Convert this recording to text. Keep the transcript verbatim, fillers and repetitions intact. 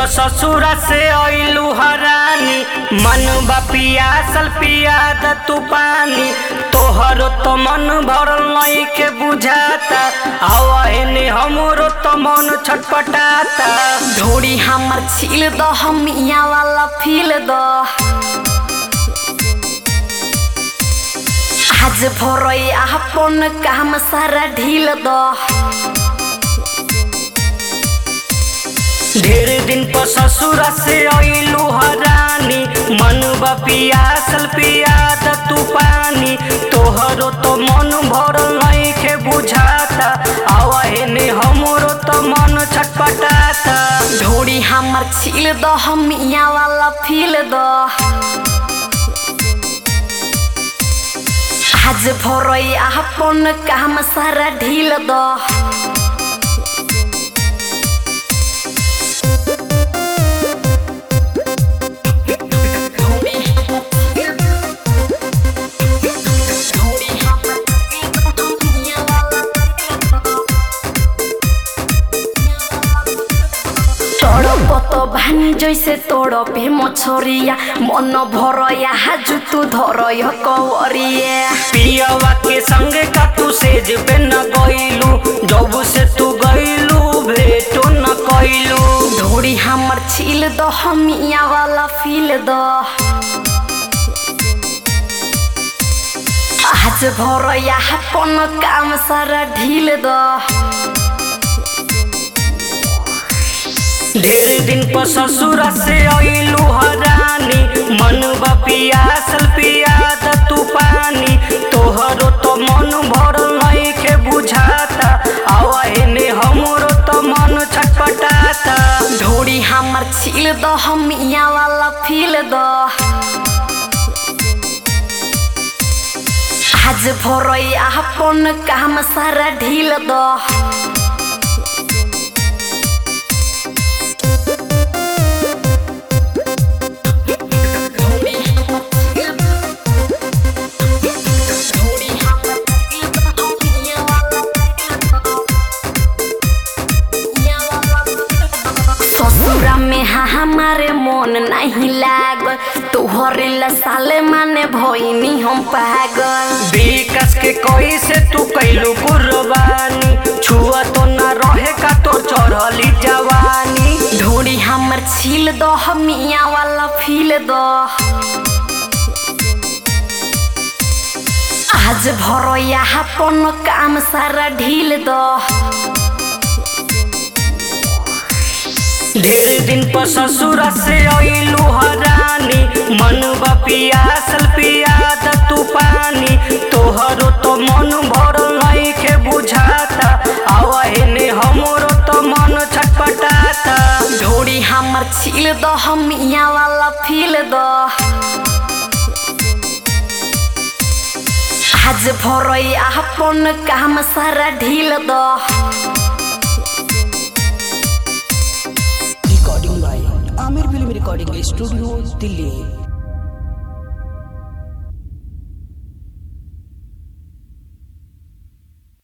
पर ससुरा से आइलू हरानी, मन बा पियासल पियाद तू पानी, तोहरो तो मन भरल नहीं के बुझाता, आवा एने हमरो तो मन छटपटाता। ढोड़ी हमर छील दो हम यहाँ वाला फील दो, आज भरोई अपन काम सारा ढील दो। ढेर दिन पर ससुरा से आइलू हरानी, मन बा पियासल पियाद तू पानी, तोहरो तो मन भरल नहीं के बुझाता, आवा एने हमरो तो मन छटपटाता। ढोड़ी हमर छील दो हम यहाँ वाला फील दो, आज भरोई अपन काम सारा ढील दो। तो भानी जैसे तोड़ पे मछरिया, मन भरया हाजू तू धरय कवरिया। पियावा के संगे का तू सेज पे न गइलू, जब से तू गइलू भेटो न कइलू। ढोड़ी हमर छील दो हम यहाँ वाला फील दो, आज भरया अपन काम सारा ढील दो। ढेर दिन पर ससुरा से आइलू हरानी, मन बा पियासल पियाद तू पानी, तोहरो तो मन भरल नहीं के बुझाता, आवा एने हमरो तो मन छटपटाता। ढोड़ी हमर छील दो हम यहाँ वाला फील दो, आज भरोई अपन काम सारा ढील दो। ससुरा में हमारे मन नहीं लागल, तोहरे ला साले माने भइनी हम पागल। विकास के कोई से तू कैलू कुर्बानी, छुआ तो न रहे का तो चढ़ली जवानी। ढोड़ी हमर छील दो हम यहाँ वाला फील दो, आज भरोया अपन काम सारा ढील दो। ढेर दिन पर ससुरा से आइलू हरानी, मन बा पियासल पियाद तू पानी, तोहरो तो मन भरल नहीं के बुझाता, आवा एने हमरो तो मन छटपटाता। ढोड़ी हमर छील दो हम यहाँ वाला फील दो, आज भरोई अपन काम सारा ढील दो। Recording by Aamir film recording studio Delhi.